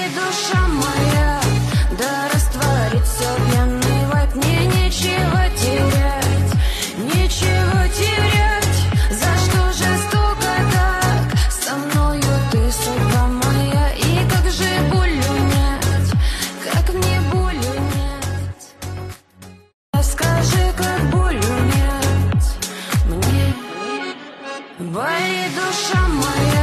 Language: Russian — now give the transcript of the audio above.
душа моя, да растворится пьяный вайп. Мне нечего терять, нечего терять. За что жестоко так со мною ты, судьба моя? И как же боль унять, как мне боль унять? Скажи, как боль унять мне? Болит душа моя.